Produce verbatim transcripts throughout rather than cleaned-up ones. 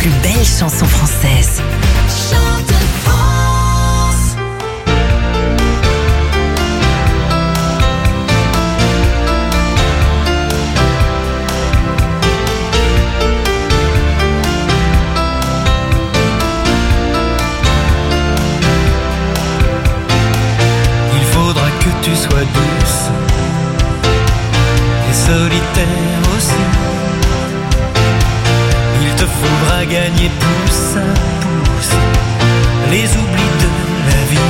plus belles chansons françaises. Chante France. Il faudra que tu sois douce et solitaire aussi. Il te faudra gagner pouce à pouce les oublis de la vie.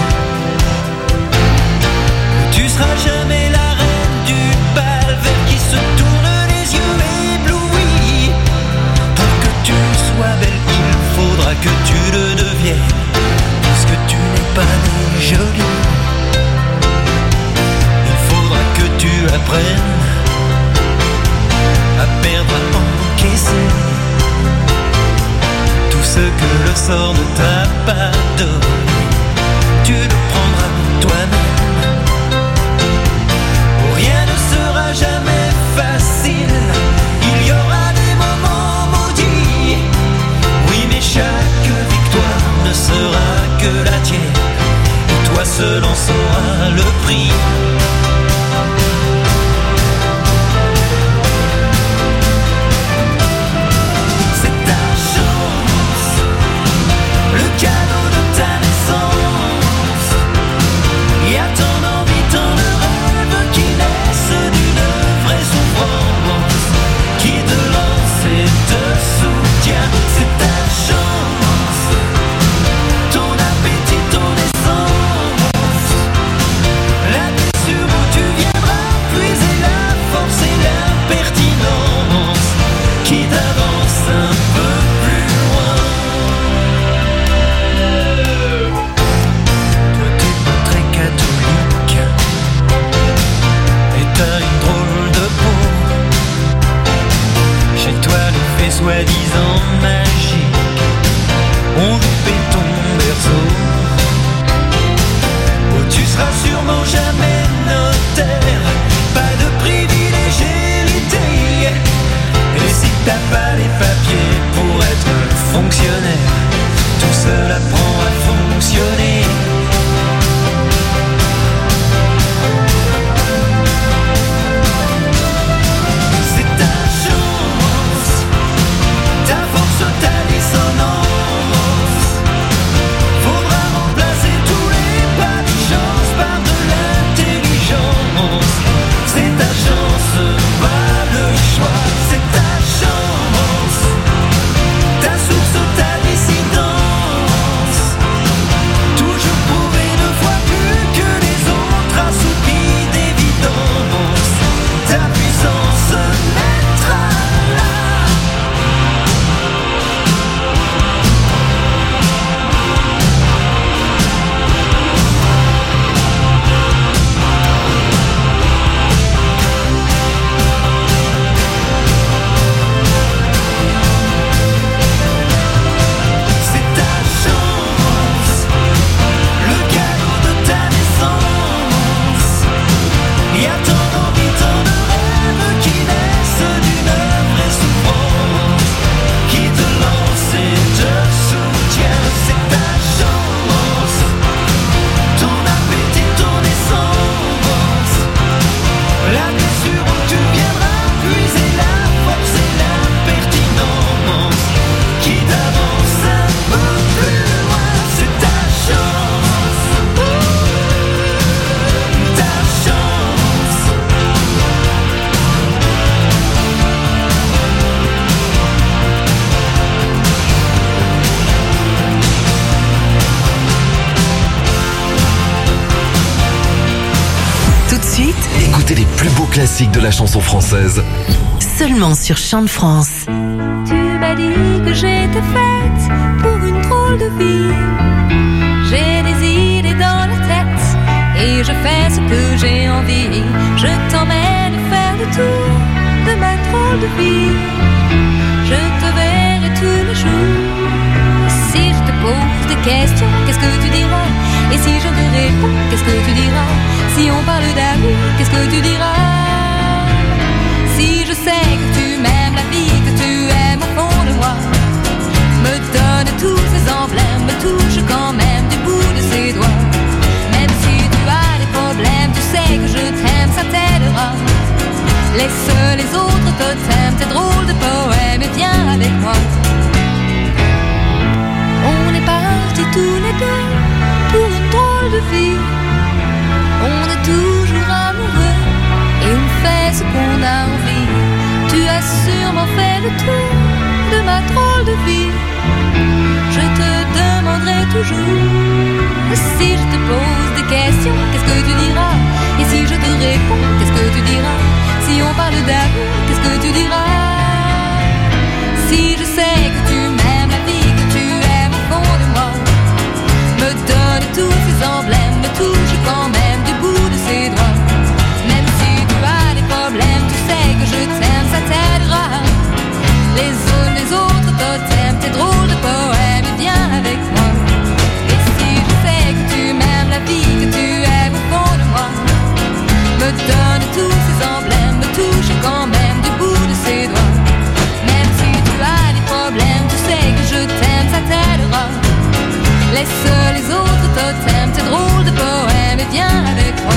Tu seras jamais la reine du bal vers qui se tournent les yeux éblouis. Pour que tu sois belle, il faudra que tu le deviennes, puisque tu n'es pas née jolie. Il faudra que tu apprennes à perdre, à encaisser tout ce que le sort ne t'a pas donné. Tu le prendras toi-même. Oh, rien ne sera jamais facile. Il y aura des moments maudits. Oui, mais chaque victoire ne sera que la tienne. Et toi seul en sauras le prix. Le cadeau de ta naissance. Il y a tant d'envie, tant de rêves qui naissent d'une vraie souffrance, qui te lance et te soutient. C'est ta chance, ton appétit, ton essence. La blessure où tu viendras puiser la force et l'impertinence qui t'avance un peu plus loin. T'as une drôle de peau. Chez toi l'effet soi-disant magique, on loupait ton berceau. Oh, tu seras sûrement jamais notaire, pas de privilégialité. Et si t'as pas les papiers pour être fonctionnaire, tout seul apprend à fonctionner. Ta dissonance, faudra remplacer tous les pas de chance par de l'intelligence. C'est ta chance, pas le choix. C'est ta chance, ta source, ta dissidence. Toujours prouver deux fois plus que les autres, assoupis d'évidence. Ta puissance naîtra là. Écoutez les plus beaux classiques de la chanson française. Seulement sur Chante France. Tu m'as dit que j'étais faite pour une drôle de vie. J'ai des idées dans la tête et je fais ce que j'ai envie. Je t'emmène faire le tour de ma drôle de vie. Je te verrai tous les jours. Si je te pose des questions, qu'est-ce que tu diras? Et si je te réponds, qu'est-ce que tu diras? Si on parle d'amour, qu'est-ce que tu diras? Si je sais que tu m'aimes la vie, que tu aimes au fond de moi, me toujours. Si je te pose des questions, qu'est-ce que tu diras? Et si je te réponds, qu'est-ce que tu diras? Si on parle d'amour, qu'est-ce que tu diras? Si je sais que tu m'aimes, la vie que tu aimes au fond de moi, me donne tous ces emblèmes, me touche quand même du bout de ses doigts. Même si tu as des problèmes, tu sais que je t'aime, ça t'aidera. Les autres, les autres totems, tes drôles de poèmes, viens avec moi. Et si je sais que tu m'aimes, la vie que tu aimes au fond de moi, me donne tous ces emblèmes, me touche quand même du bout de ses doigts. Même si tu as des problèmes, tu sais que je t'aime, ça t'aidera. Laisse les autres totems, tes drôles de poèmes, et viens avec moi.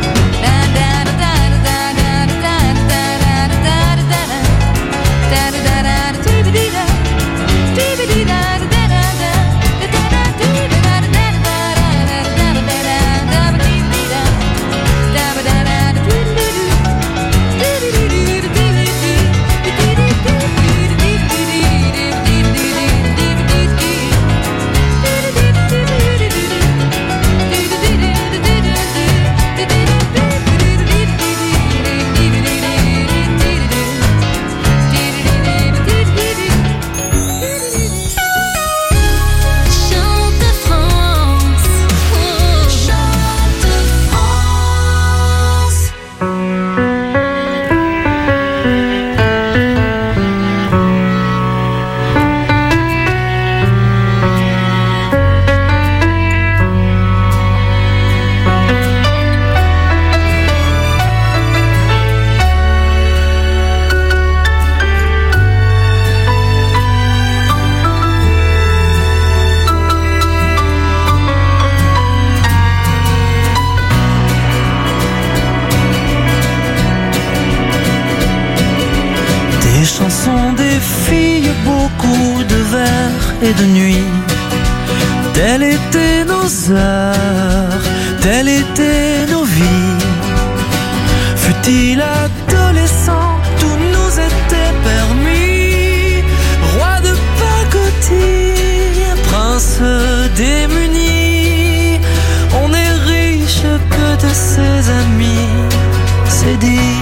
Et de nuit, telles étaient nos heures, telles étaient nos vies. Fut-il adolescent, tout nous était permis. Roi de pacotille, prince démuni, on est riche que de ses amis, c'est dit.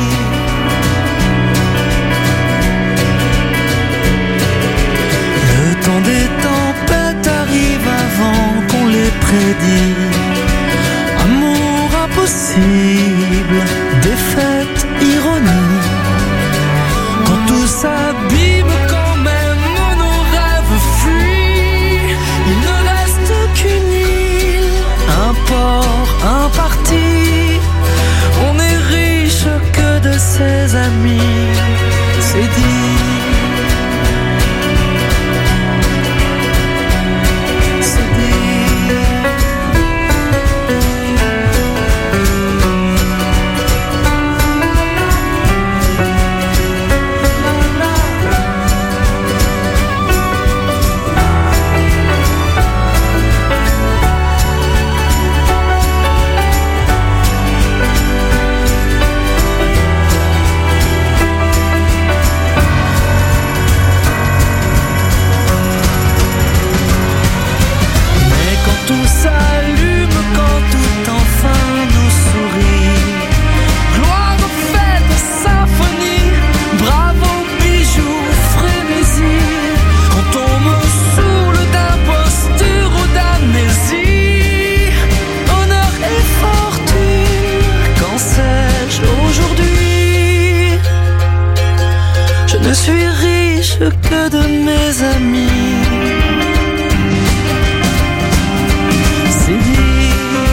Quand des tempêtes arrivent avant qu'on les prédit, amour impossible, défaite, ironie. Quand tout s'abîme, quand même nos rêves fuient, il ne reste qu'une île, un port, un parti. On est riche que de ses amis, c'est dit. Je suis riche que de mes amis. C'est dit.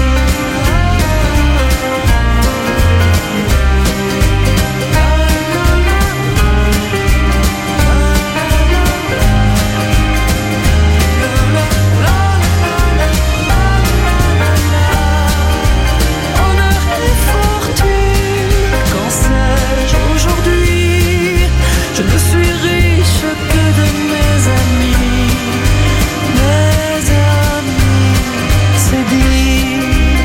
Honneur et fortune, qu'en sais-je aujourd'hui? Je ne suis riche que de mes amis, mes amis, c'est dit.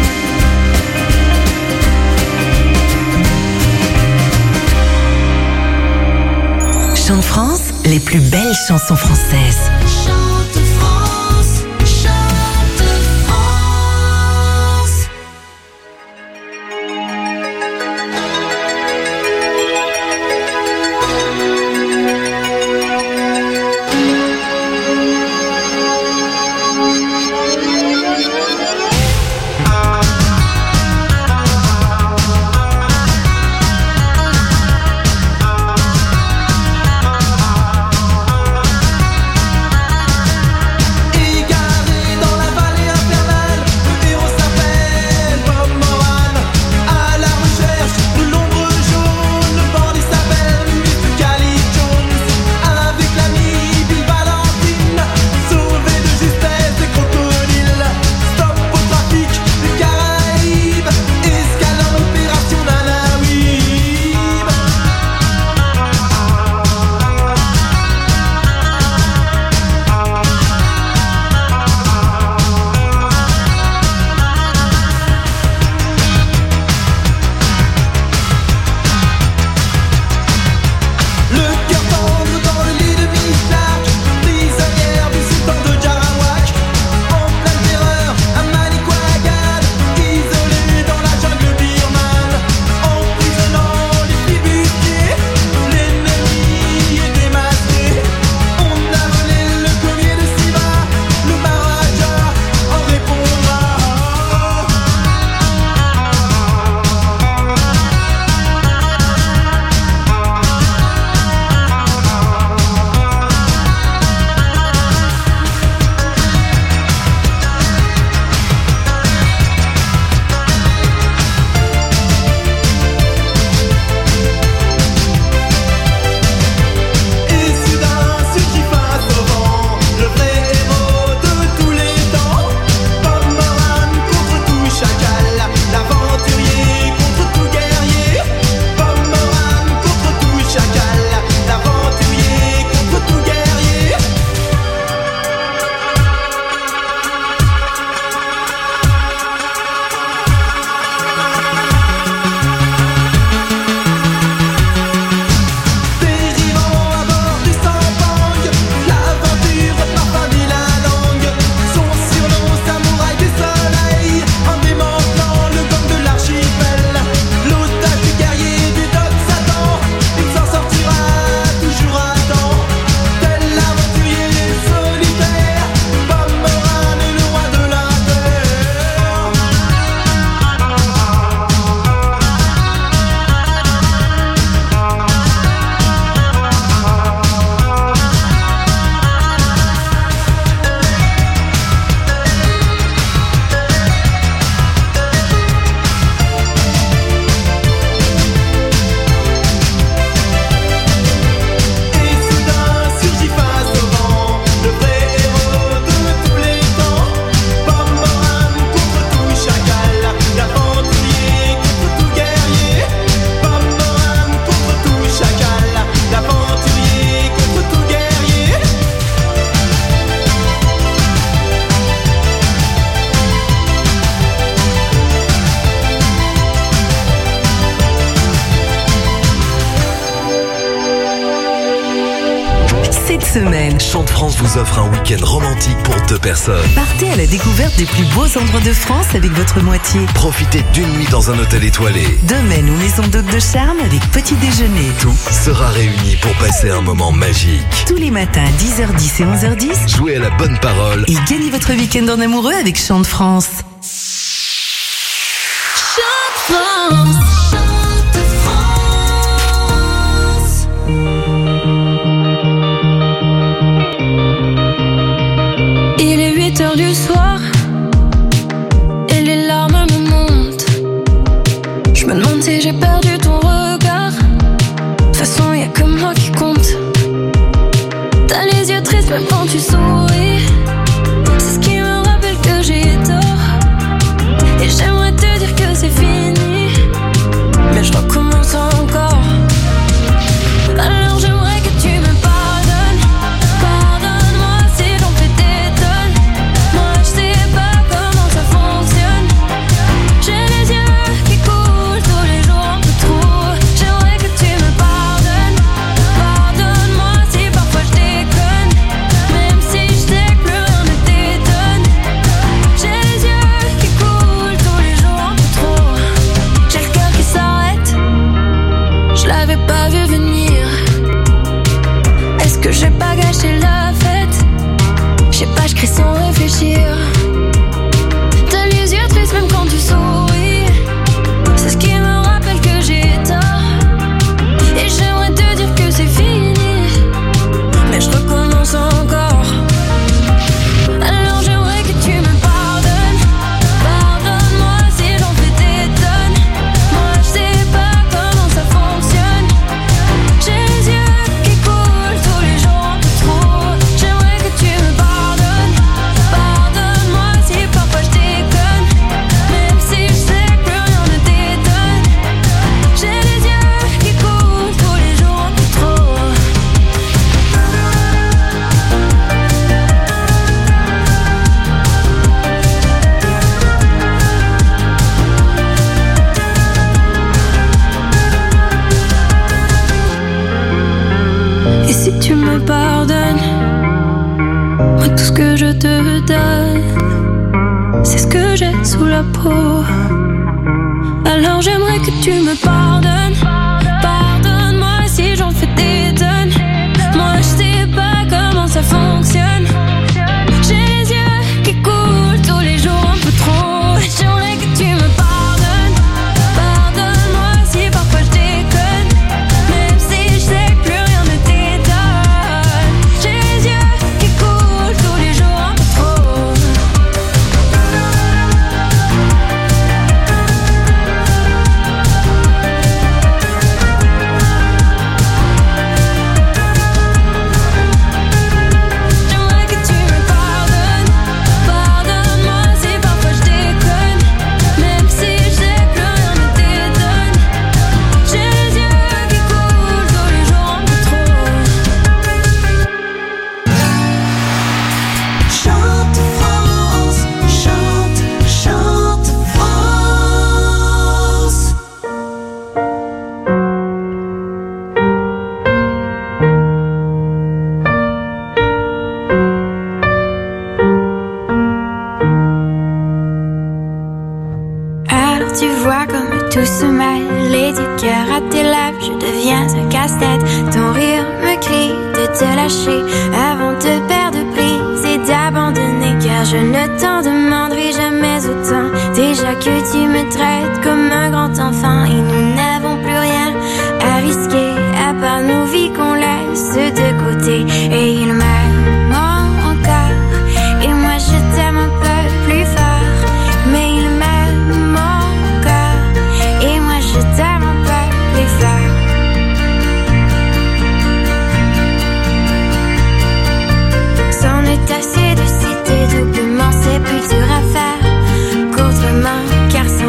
Chante France, les plus belles chansons françaises. Chante France, chante semaine. Chante France vous offre un week-end romantique pour deux personnes. Partez à la découverte des plus beaux endroits de France avec votre moitié. Profitez d'une nuit dans un hôtel étoilé. Domaine ou maison d'hôte de charme avec petit déjeuner. Tout sera réuni pour passer un moment magique. Tous les matins à dix heures dix et onze heures dix. Jouez à la bonne parole et gagnez votre week-end en amoureux avec Chante France. Chante France. Il est huit heures du soir et les larmes me montent. Je me demande si j'ai perdu ton regard. De toute façon, y'a que moi qui compte. T'as les yeux tristes même quand tu souris. C'est ce qui me rappelle que j'ai tort. Et j'aimerais te dire que c'est fini, mais je recommence encore. Alors j'aimerais que tu me pardonnes. Pardonne-moi si j'en fais des tonnes. Moi je sais pas comment ça fonctionne. J'ai les yeux qui coulent tous les jours un peu trop. J'aimerais que tu me pardonnes. Pardonne-moi si parfois je déconne, même si je sais que plus rien ne t'étonne. J'ai les yeux qui coulent tous les jours un peu trop. J'ai le cœur qui s'arrête, je l'avais pas vu venir. Est-ce que j'ai pas gâché la fête? Je sais pas, je crie sans réfléchir. T'as les yeux tristes même quand tu souris. C'est ce qui me rappelle que j'ai tort. Et j'aimerais te dire que c'est fini, mais je recommence encore. Alors j'aimerais que tu me pardonnes. Pardonne-moi si j'en fais des tonnes. Moi je sais pas comment ça fonctionne. J'ai les yeux qui coulent tous les jours un peu trop. J'aimerais que tu me pardonnes. Pardonne-moi si parfois je déconne, même si je sais que plus rien ne t'étonne. J'ai les yeux qui coulent tous les jours un peu trop. Et si tu me pardonnes, moi tout ce que je te donne, c'est ce que j'ai sous la peau. Alors j'aimerais que tu me pardonnes. Pardonne-moi si j'en fais des tonnes. Moi je sais pas comment ça fonctionne. J'ai les yeux qui coulent tous les jours un peu trop. J'aimerais que tu me pardonnes. Pardonne-moi si parfois je déconne, même si je sais que plus rien ne t'étonne. J'ai les yeux qui coulent tous les jours un peu trop. J'aimerais que tu me pardonnes. Pardonne-moi si parfois je déconne, même si je sais que plus rien ne t'étonne. J'ai les yeux qui coulent tous les jours un peu trop. Chante France, chante, chante France. Alors tu vois comme tout se mêle et du cœur à tes lèvres, je deviens un casse-tête. Ton rire me crie de te lâcher avant de perdre prise et d'abandonner, car je ne t'en demanderai jamais autant. Déjà que tu me traites comme un grand enfant et nous n'avons plus rien à risquer à part nos vies qu'on laisse de côté. Et il m'aime encore et moi je t'aime un peu plus fort, mais il m'aime encore et moi je t'aime un peu plus fort. C'en est assez de citer doublement, c'est plus dur à faire qu'autrement, car c'est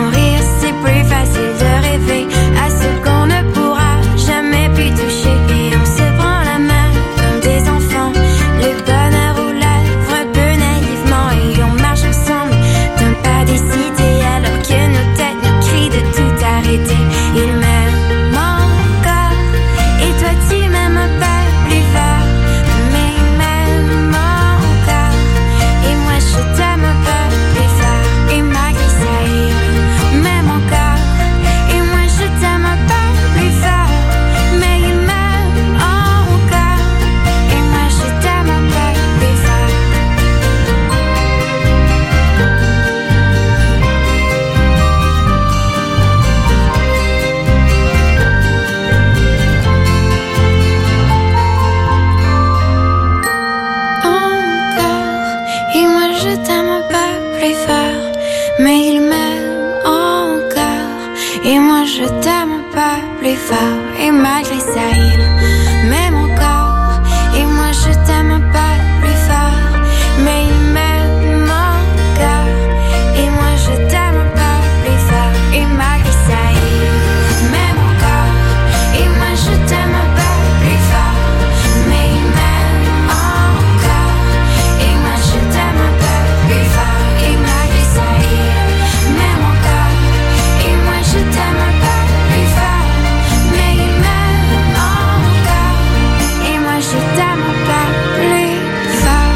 plus fort, mais il m'aime encore. Et moi je t'aime pas plus fort, et malgré ça il m'aime encore. Et moi je t'aime pas plus fort, mais il m'aime encore. Et moi je t'aime pas plus fort, et malgré ça il m'aime encore. Et moi je t'aime pas plus fort, mais il m'aime encore. Et moi je t'aime pas plus fort, et malgré ça il m'aime encore. Et moi je t'aime pas plus fort, mais il m'aime encore. Et moi je t'aime pas plus fort.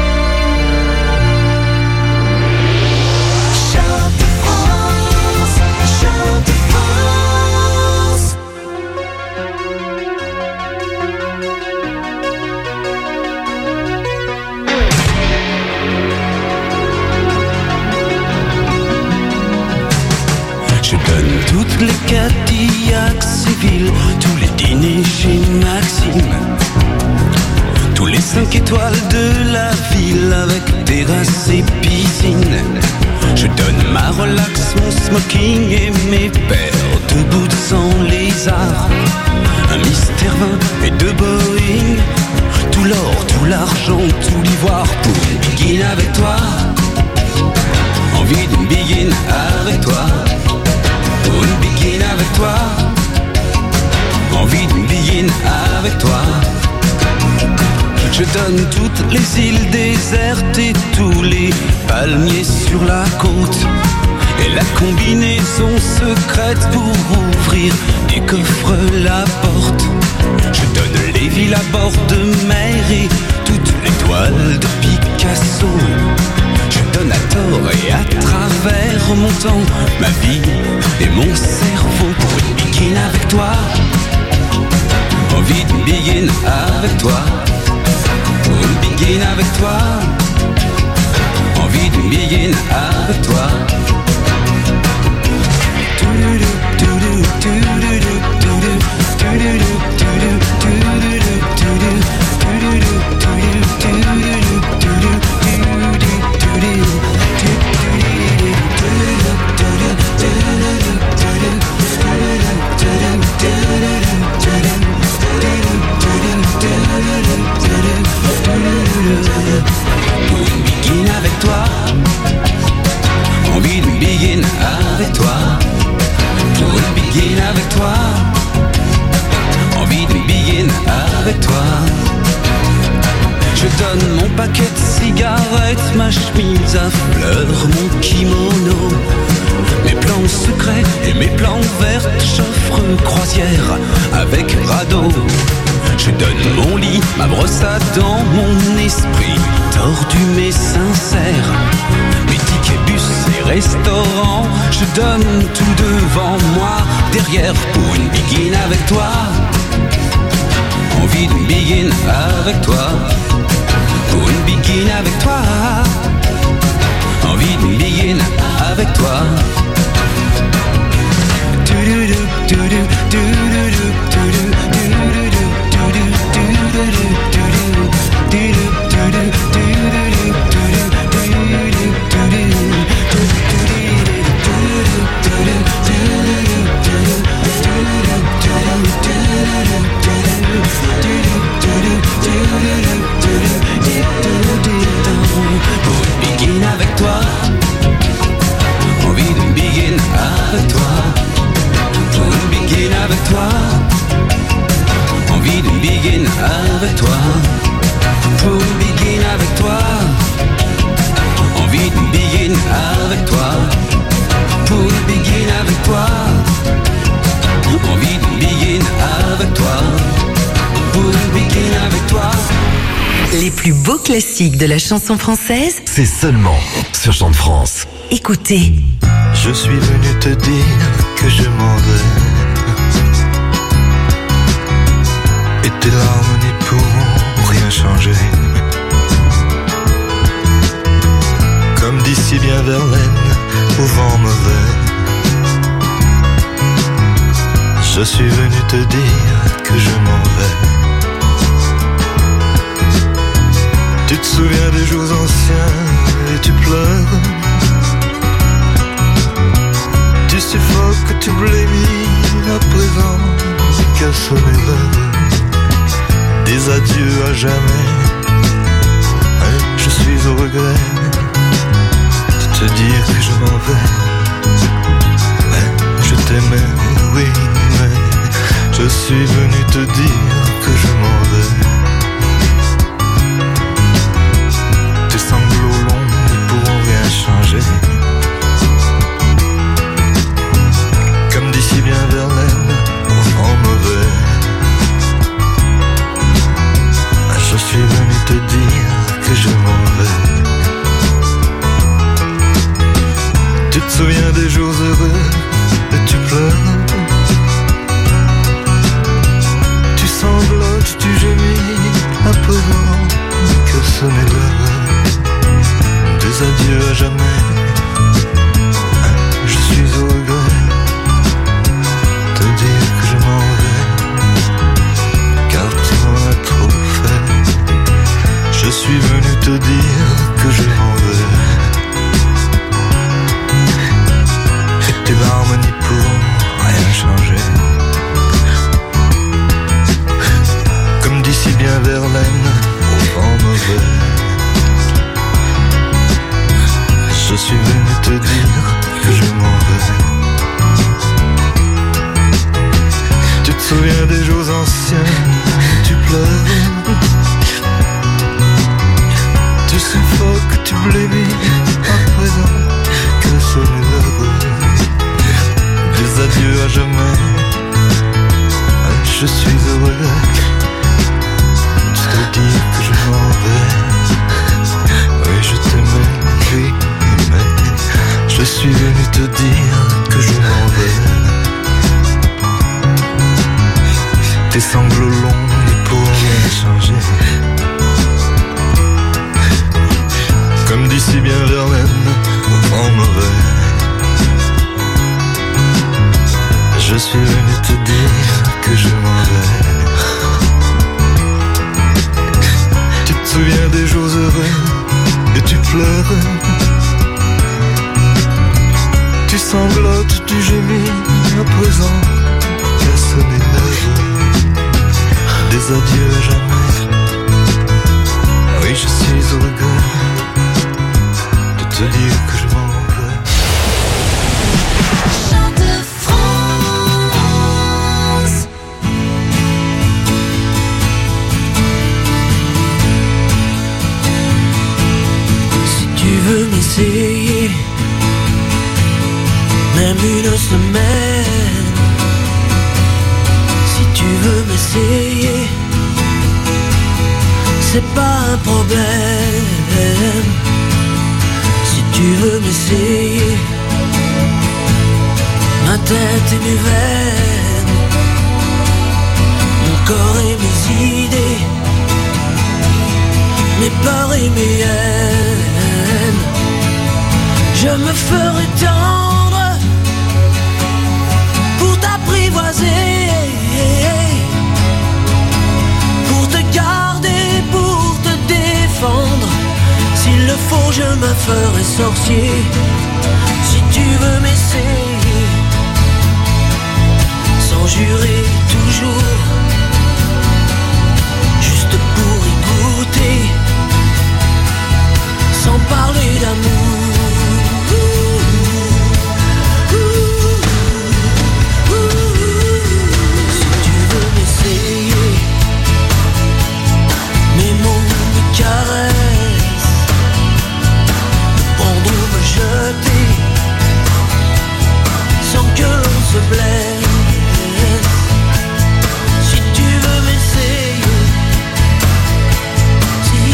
Chante France, chante France. Je donne toutes les Cadillacs Séville, tous les dîners chez Maxime, tous les cinq étoiles de la ville avec terrasse et piscine. Je donne ma relax, mon smoking et mes paires de boots sans lézard, un Mystère vingt et deux Boeing, tout l'or, tout l'argent, tout l'ivoire pour une biguine avec toi. Envie d'une biguine avec toi, pour une biguine avec toi. Envie d'une biguine avec toi. Je donne toutes les îles désertes et tous les palmiers sur la côte, et la combinaison secrète pour ouvrir des coffres la porte. Je donne les villes à bord de mer et toutes les toiles de Picasso. Je donne à tort et à travers mon temps, ma vie et mon cerveau pour une biguine avec toi. Envie d'une biguine avec toi, pour une biguine avec toi. Envie d'une biguine avec toi. Pour une biguine avec toi. Envie d'une biguine avec toi. Pour une biguine avec toi. Envie d'une biguine avec toi. Je donne mon paquet de cigarettes, ma chemise à fleurs, mon kimono, mes plans secrets et mes plans verts, j'offre croisière avec radeau. Je donne mon lit, ma brosse à dents, mon esprit tordu mais sincère, mes tickets bus et restaurants. Je donne tout devant moi, derrière pour une biguine avec toi. Envie d'une biguine avec toi, pour une biguine avec toi. Envie d'une biguine avec toi. Pour une biguine avec toi. Envie d'une biguine avec toi. Pour une biguine avec toi. Envie d'une biguine avec toi. Pour une biguine avec toi. Envie d'une biguine avec toi. Pour une biguine avec toi. Envie d'une biguine avec toi. Pour une biguine avec toi. Les plus beaux classiques de la chanson française, c'est seulement sur Chante France. Écoutez. Je suis venu te dire que je m'en vais, et tes larmes n'y pourront rien changer. Comme dit si bien Verlaine, au vent mauvais, je suis venu te dire que je m'en vais. Tu te souviens des jours anciens et tu pleures. Tu suffoques, tu blémis à présent qu'à sonner l'heure des adieux à jamais. Je suis au regret de te dire que je m'en vais. Je t'aimais, oui, mais je suis venu te dire que je m'en vais. Tes sanglots longs ne pourront rien changer. Comme d'ici bien Verlaine, au vent mauvais. Je suis venu te dire que je m'en vais. Tu te souviens des jours heureux et tu pleures. Tu sanglotes, tu gémis à présent que sonnait l'heure des adieux à jamais. Je suis au regret de te dire que je m'en vais, car tu m'en as trop fait. Je suis venu te dire que je m'en vais. Et tes larmes n'y pourront rien changer. Comme d'ici bien Verlaine, au vent mauvais. Je suis venu te dire que je m'en vais. Tu te souviens des jours anciens, tu pleures. Tu suffoques, tu blémis à présent que sonne l'heure des adieux à jamais. Je suis heureux de te dire que je m'en vais. Oui, je t'aimais, oui, mais je suis venu te dire que je m'en vais. Tes sanglots longs ne pourront rien changer. Comme d'ici bien Verlaine, au vent mauvais. Je suis venu te dire que je m'en vais. Tu te souviens des jours heureux et tu pleures. Tu sanglotes, tu gémis à présent qu'à sonner l'heure des adieux à jamais. Oui, je suis au regret de te dire que je m'en vais. Chant de France. Si tu veux m'essayer, même une semaine. Si tu veux m'essayer, c'est pas un problème. Si tu veux m'essayer, ma tête et mes veines, mon corps et mes idées, mes peurs et mes haines. Je me ferai tendre pour t'apprivoiser, pour te garder, pour te défendre. S'il le faut, je me ferai sorcier. Si tu veux m'essayer, sans jurer toujours, juste pour y goûter, sans parler d'amour. Si tu veux m'essayer, mes mots, mes caresses, prendre ou me jeter, sans que l'on se blesse. Si tu veux m'essayer, si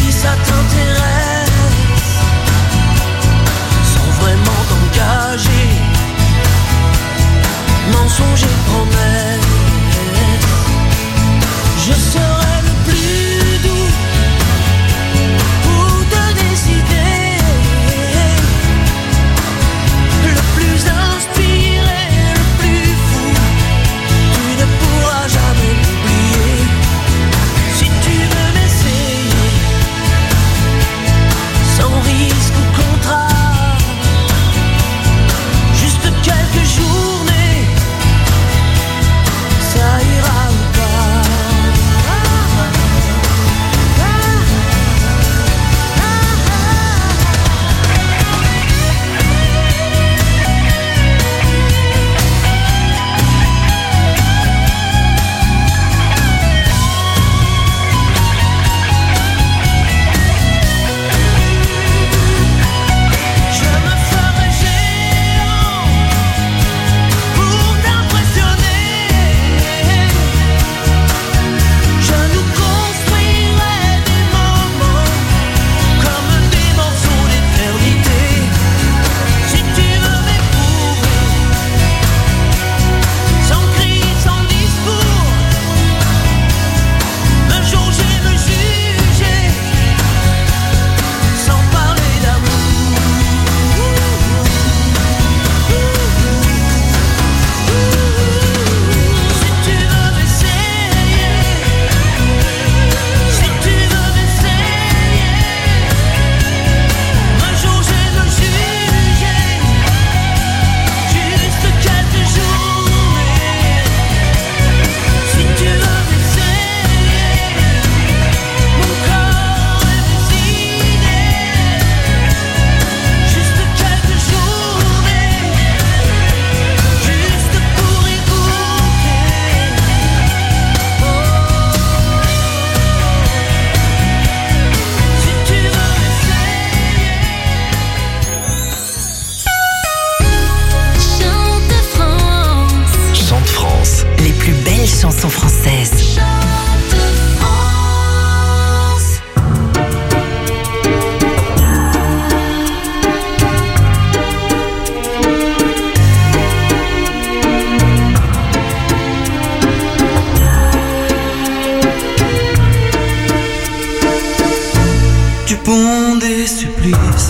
du pont des supplices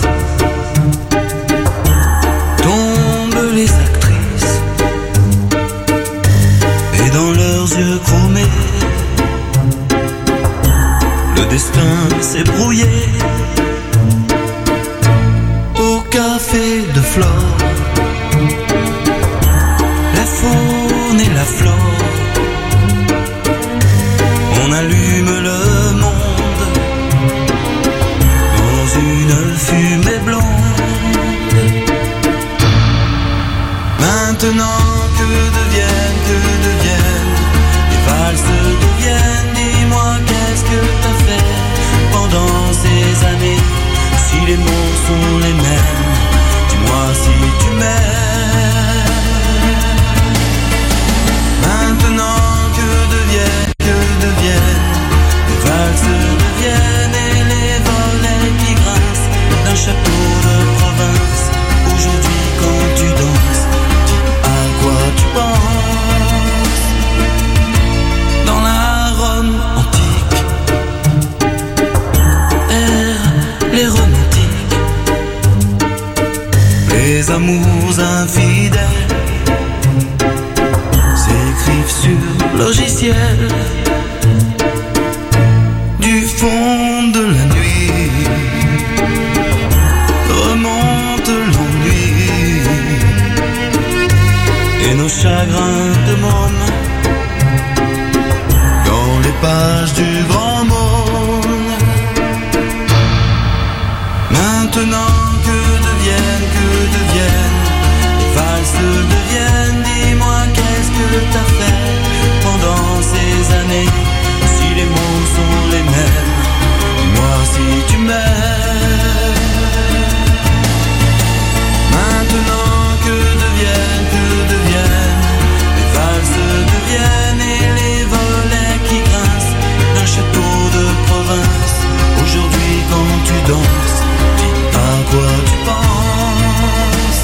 tombent les actrices, et dans leurs yeux chromés, le destin s'est brouillé. Au café de Flore, la faune et la flore, on allume le monde dans une fumée blonde. Maintenant que deviennent, que deviennent les valses deviennent. Dis-moi qu'est-ce que t'as fait pendant ces années? Si les mots sont les mêmes, dis-moi si tu m'aimes. Maintenant que deviennent, que deviennent les valses deviennent et les volets qui grincent d'un château de province. Aujourd'hui quand tu danses, dis à quoi tu penses. Dans la Rome antique errent les romantiques, les amours infidèles s'écrivent sur logiciel. Du fond de la nuit remonte l'ennui et nos chagrins de môme dans les pages du grand monde. Maintenant que deviennent, que deviennent les valses deviennent. Dis-moi qu'est-ce que t'as fait pendant ces années? Si les mots sont les mêmes, dis-moi si tu m'aimes. Maintenant que deviennent, que deviennent les valses deviennent et les volets qui grincent d'un château de province. Aujourd'hui quand tu danses, dis à quoi tu penses.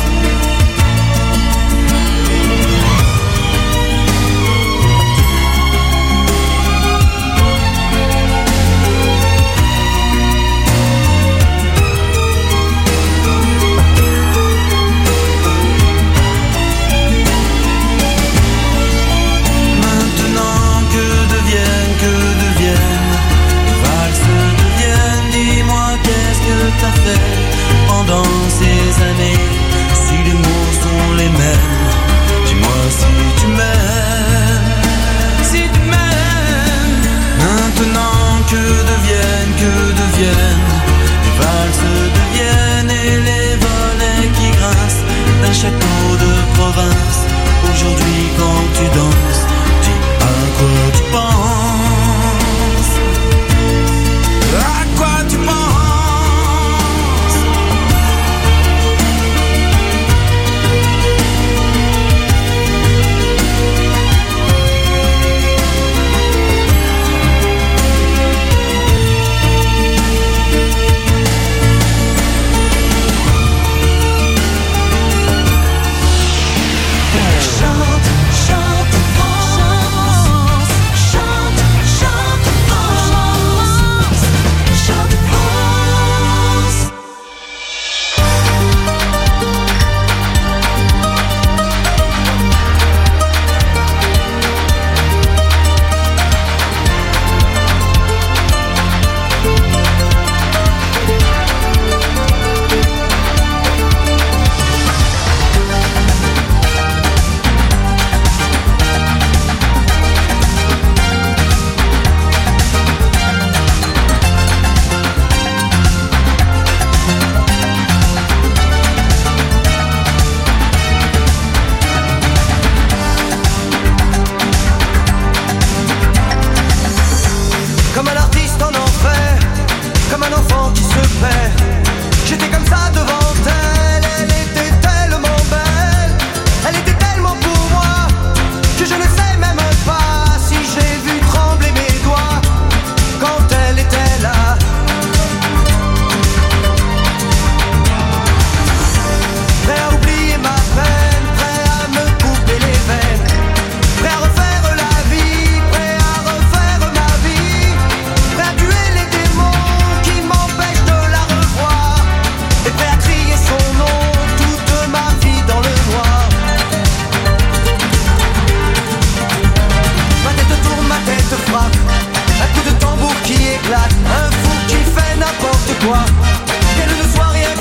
Maintenant que deviennent, que deviennent les valses deviennent. Dis-moi qu'est-ce que t'as fait pendant ces années? Si les mots sont les mêmes, dis-moi si tu m'aimes. Si tu m'aimes. Maintenant que deviennent, que deviennent les valses deviennent et les volets qui grincent d'un château de province. Aujourd'hui quand tu danses, dis à quoi tu penses. À quoi tu penses. Chante, chante France,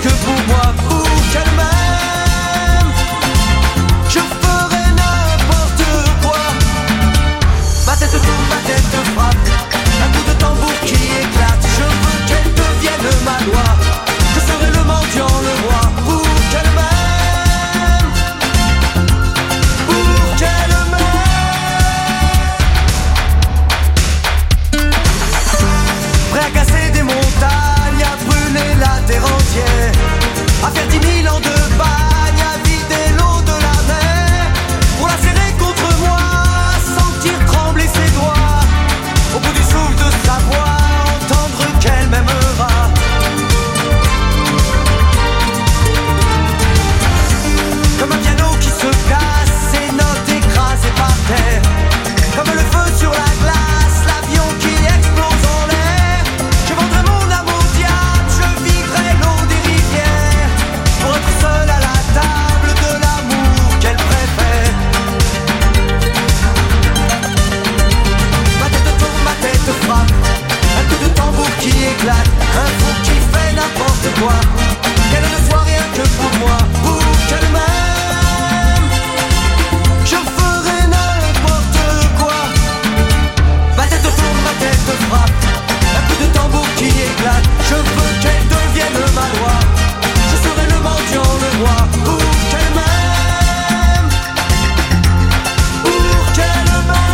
que pour moi, pour qu'elle m'aime. Je ferai n'importe quoi. Ma tête tourne, ma tête frappe, un coup de tambour qui éclate. Je veux qu'elle devienne ma loi. Je serai le mendiant, le roi, pour qu'elle m'aime. Pour qu'elle m'aime. Prêt à casser des montagnes, à brûler la terre entière, à faire dix mille ans de bagne, à vider l'eau de la mer, pour la serrer contre moi, sentir trembler ses doigts, au bout du souffle de sa voix, entendre qu'elle m'aimera. Comme un piano qui se casse, ses notes écrasées par terre, comme le feu sur la glace, l'avion qui explose en l'air. Je vendrai mon âme au diable, je vivrai l'eau des rivières, pour être seul à la table de l'amour qu'elle préfère. Ma tête tourne, ma tête frappe, un coup de tambour qui éclate, un fou qui fait n'importe quoi. Qu'elle ne soit rien que pour moi, pour qu'elle m'aime. Je ferai n'importe quoi. Ma tête tourne, ma tête frappe, un coup de tambour qui éclate. Je veux qu'elle devienne ma loi. Je serai le mendiant, le roi, pour qu'elle m'aime. Pour qu'elle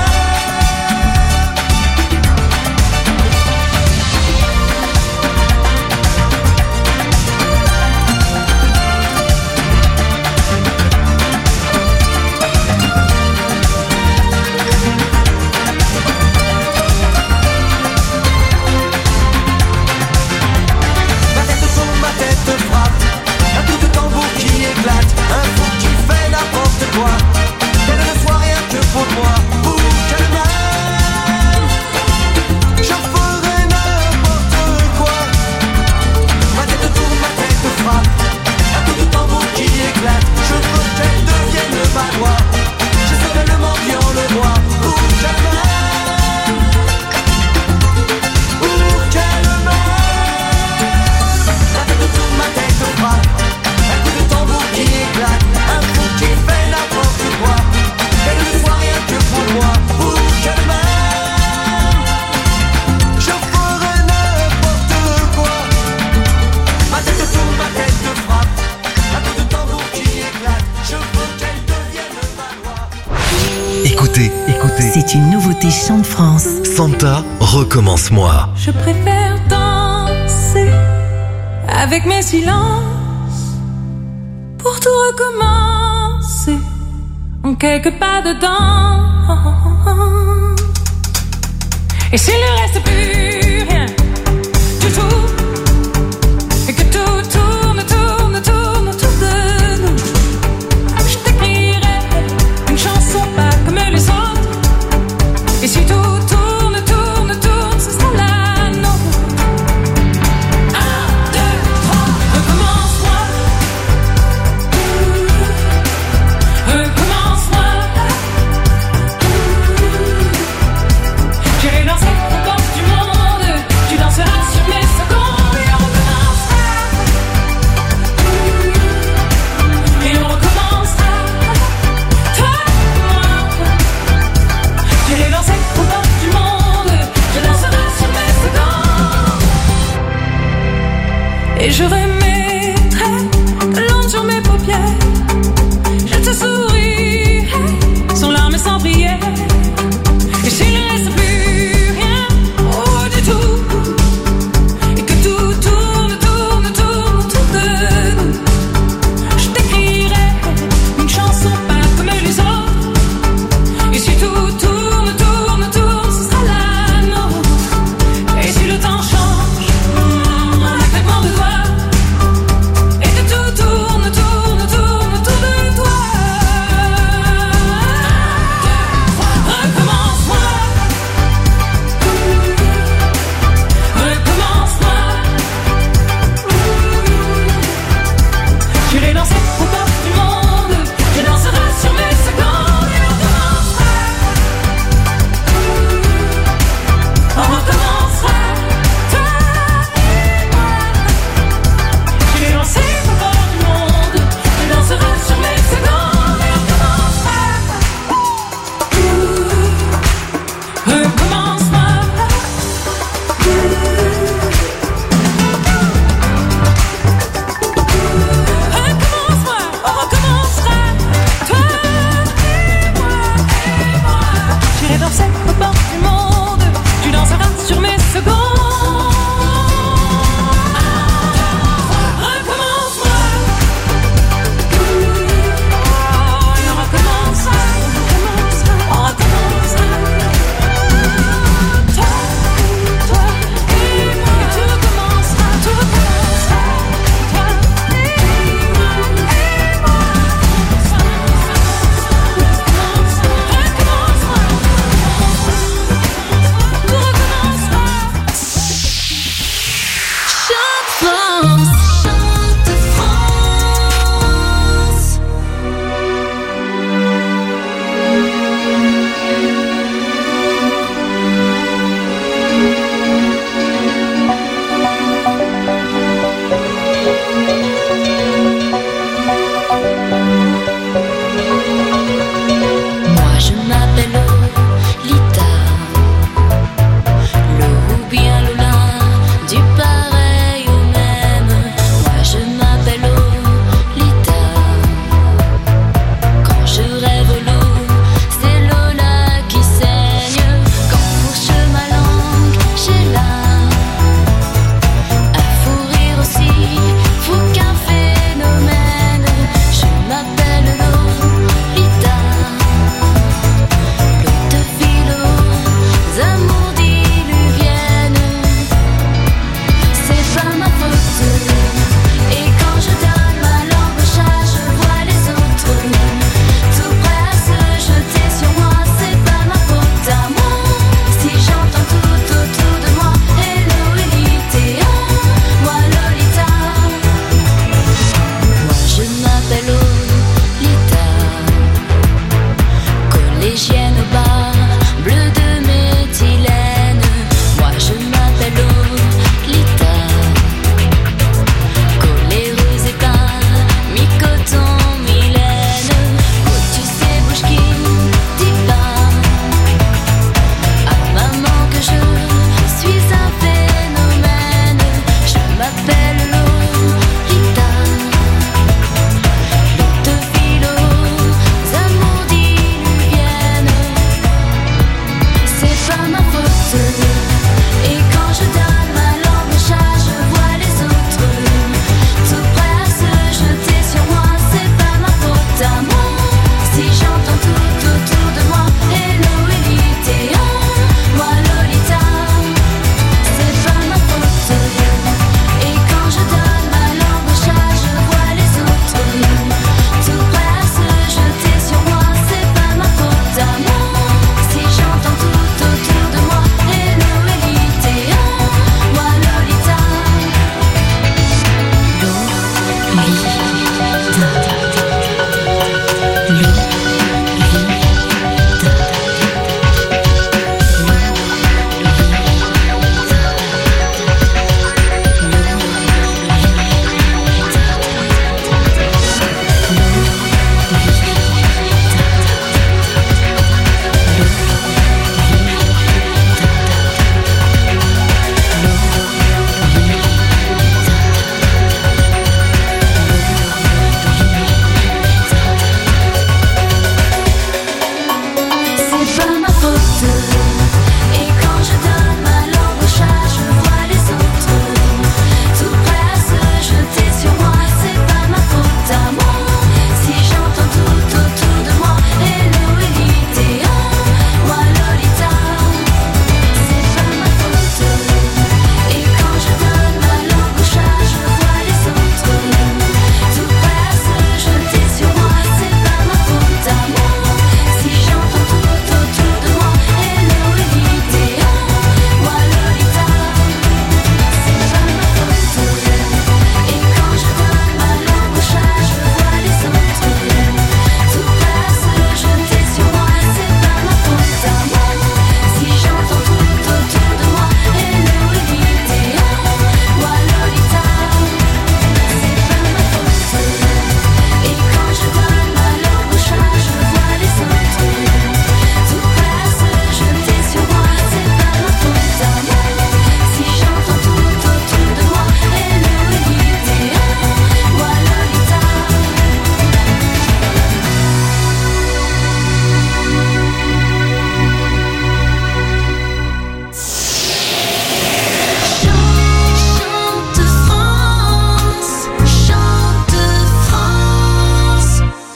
Ma tête tourne, ma tête frappe, un coup de tambour qui éclate, un fou qui fait n'importe quoi. Qu'elle ne soit rien que pour moi, pour qu'elle m'aime. Je ferai n'importe quoi. Ma tête tourne, ma tête frappe, un coup de tambour qui éclate. Je veux qu'elle devienne ma loi. Je serai le mendiant, le roi, pour qu'elle m'aime. Pour qu'elle m'aime. Ma tête tourne, ma tête frappe, un coup de tambour qui éclate, un fou qui fait n'importe quoi. Qu'elle ne soit rien que pour moi, pour qu'elle m'aime. Je ferai n'importe quoi. Ma tête tourne, ma tête frappe, un coup de tambour qui éclate. Je veux qu'elle devienne ma loi. Écoutez, écoutez. C'est une nouveauté Chant de France. Santa, recommence-moi. Je préfère danser avec mes silences pour tout recommencer en quelques pas dedans. Et s'il ne reste plus rien du tout, et que tout tourne, tourne, tourne autour de nous, je t'écrirai une chanson pas comme les autres. Et si tout tourne, tourne, tourne, ce sera la nôtre. Un, deux, trois, recommence-moi. Recommence-moi. J'irai danser aux portes du monde. Tu danseras sur mes secondes et on recommencera. Et on recommencera. Toi et moi. J'irai danser aux portes du monde. Je danserai sur mes secondes. Et je remettrai de l'onde sur mes paupières. Je te sourirai sans larmes et sans prière. Et s'il ne reste plus rien, oh du tout, et que tout tourne, tourne, tourne autour de nous, je t'écrirai une chanson pas comme les autres. Et si tout tourne, tourne, tourne, ce sera la nôtre. Et si le temps change, un claquement de doigts,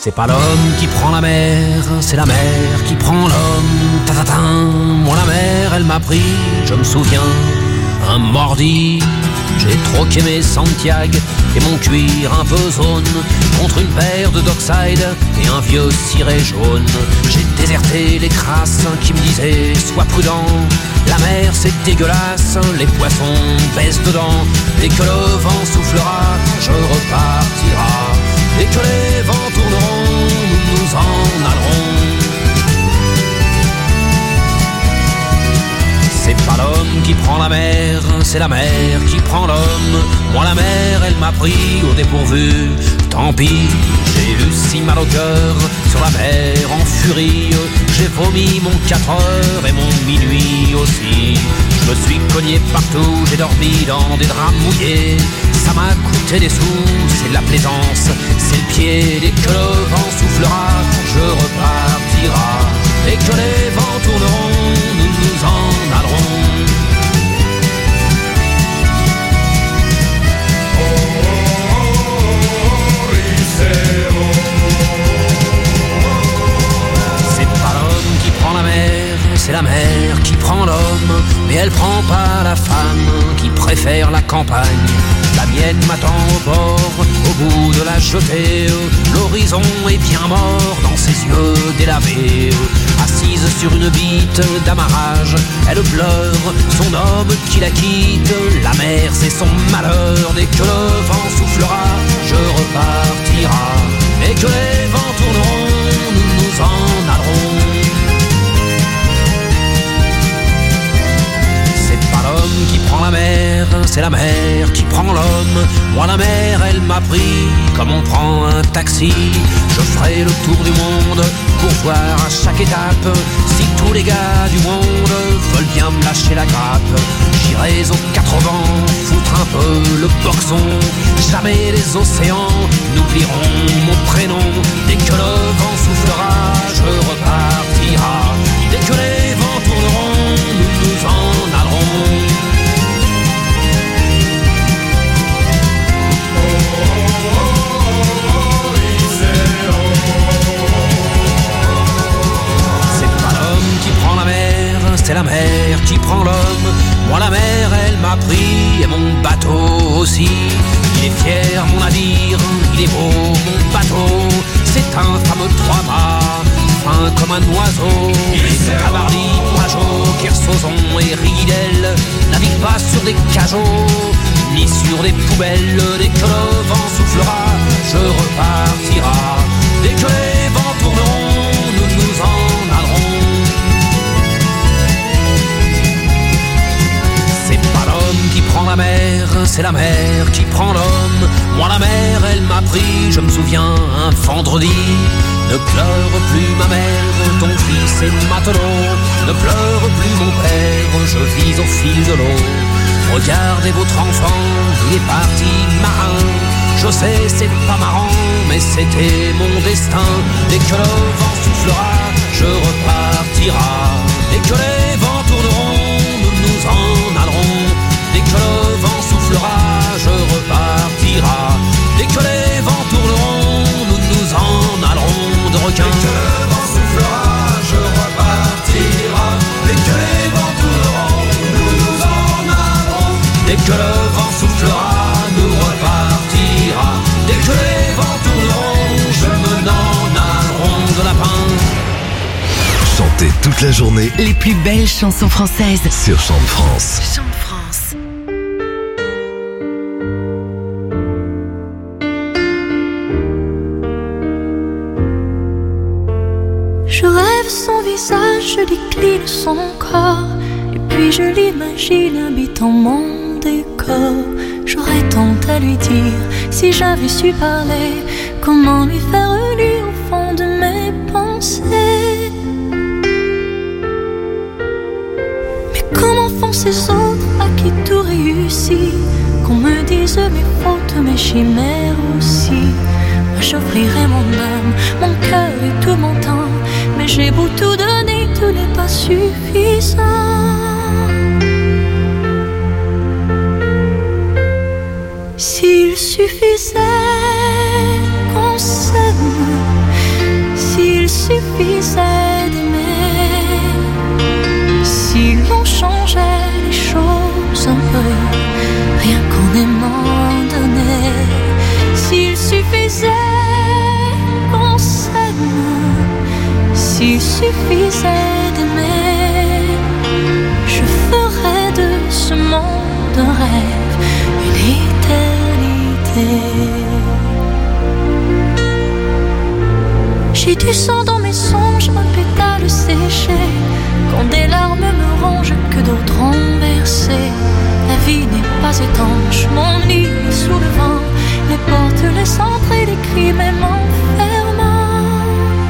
C'est pas l'homme qui prend la mer, c'est la mer qui prend l'homme. Ta-ta-ta. Moi la mer, elle m'a pris, je me souviens, un mordi. J'ai troqué mes Santiago et mon cuir un peu zone contre une paire de Dockside et un vieux ciré jaune. J'ai déserté les crasses qui me disaient sois prudent, la mer c'est dégueulasse, les poissons baissent dedans. Dès que le vent soufflera, je repartira. Dès que les vents tourneront, nous nous en allerons. C'est pas l'homme qui prend la mer, c'est la mer qui prend l'homme. Moi la mer, elle m'a pris au dépourvu. Tant pis, j'ai eu si mal au cœur sur la mer en furie. J'ai vomi mon quatre heures et mon minuit aussi. Je me suis cogné partout, j'ai dormi dans des draps mouillés. Ça m'a coûté des sous, c'est de la plaisance, c'est le pied. Dès que le vent soufflera, je repartira. Dès que les vents tourneront, nous nous en allerons. C'est pas l'homme qui prend la mer, c'est la mer qui prend l'homme. Mais elle prend pas la femme qui préfère la campagne. La mienne m'attend au bord, au bout de la jetée. L'horizon est bien mort dans ses yeux délavés. Assise sur une bite d'amarrage, elle pleure son homme qui la quitte. La mer c'est son malheur, dès que le vent soufflera, je repartira. Dès que les vents tourneront, nous nous en allerons. L'homme qui prend la mer, c'est la mer qui prend l'homme. Moi la mer, elle m'a pris comme on prend un taxi. Je ferai le tour du monde pour voir à chaque étape si tous les gars du monde veulent bien me lâcher la grappe. J'irai aux quatre vents, foutre un peu le boxon. Jamais les océans n'oublieront mon prénom. Dès que le vent soufflera, je repartira. Dès que les vents tourneront, nous nous en allerons. C'est pas l'homme qui prend la mer, c'est la mer qui prend l'homme. Moi la mer, elle m'a pris et mon bateau aussi. Il est fier mon navire, il est beau mon bateau. C'est un fameux trois-mâts, fin comme un oiseau. Cabarly, Pajot, Kersozon et Ridel naviguent pas sur des cajots, ni sur des poubelles. Dès que le vent soufflera, je repartira. Dès que les vents tourneront, nous nous en allerons. C'est pas l'homme qui prend la mer, c'est la mer qui prend l'homme. Moi la mer, elle m'a pris, je me souviens, un vendredi. Ne pleure plus ma mère, ton fils est matelot. Ne pleure plus mon père, je vis au fil de l'eau. Regardez votre enfant, il est parti marin. Je sais c'est pas marrant, mais c'était mon destin. Dès que le vent soufflera, je repartira. Dès que les vents tourneront, nous nous en allerons. Dès que le vent soufflera, je repartira. Dès que les vents tourneront, nous nous en allerons. De requin. Dès que le vent soufflera, je repartira. Dès que les vents tourneront, nous nous en allerons. Dès que le vent soufflera, nous repartira. Dès que les vents tourneront, je me n'en allerons de lapin. Chantez toute la journée Les plus belles chansons françaises sur Chant de France. Chant de France. Je rêve son visage, je décline son corps. Et puis je l'imagine habitant mon décor. J'aurais tant à lui dire si j'avais su parler. Comment lui faire lire au fond de mes pensées. Mais comment font ces autres à qui tout réussit? Qu'on me dise mes fautes, mes chimères aussi. Moi j'offrirai mon âme, mon cœur et tout mon temps. Mais j'ai beau tout donner, tout n'est pas suffisant. S'il suffisait qu'on s'aime suffisait d'aimer, si l'on changeait les choses un peu, rien qu'en aimant donner, s'il suffisait qu'on s'aime, s'il suffisait d'aimer, je ferais de ce monde un rêve, une éternité. J'ai du sang dans mes songes, un pétale séché, quand des larmes me rongent que d'autres ont versé. La vie n'est pas étanche, mon lit est sous le vent, les portes laissent entrer les cris même m'enfermant.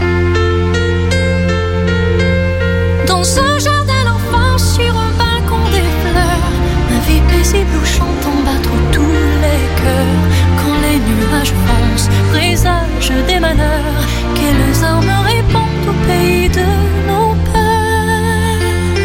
Dans un jardin d'enfants, sur un balcon des fleurs, ma vie paisible où chantant battre tous les cœurs. Quand les nuages foncent, présagent des malheurs, quelles armes répondent au pays de nos peurs.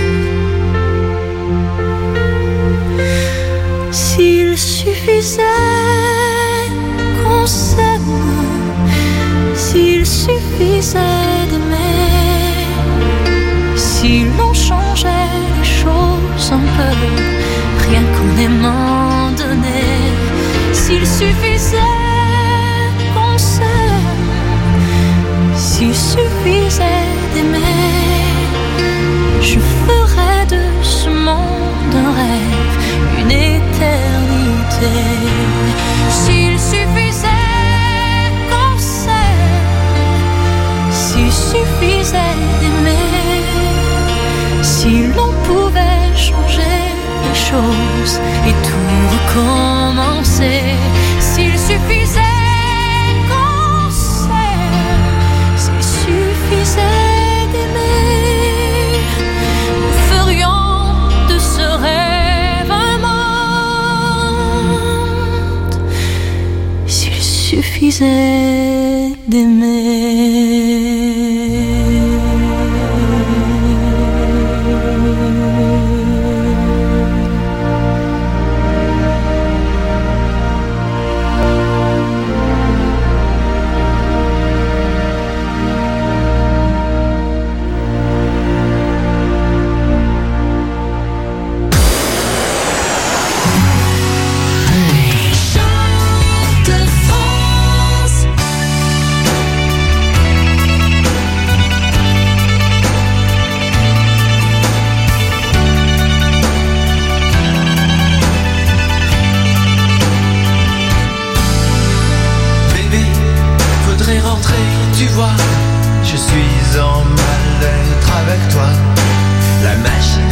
S'il suffisait qu'on s'aime, s'il suffisait d'aimer, si l'on changeait les choses un peu, rien qu'en aimant donner, s'il suffisait qu'on s'aime, s'il suffisait d'aimer, je ferais de ce monde un rêve, une éternité. S'il suffisait qu'on s'aime, s'il suffisait d'aimer, si l'on pouvait changer les choses et tout recommencer, s'il suffisait qu'on s'aime, s'il suffisait d'aimer, nous ferions de ce rêve un monde, s'il suffisait d'aimer.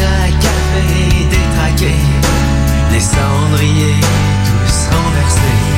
Les cendriers tous renversés,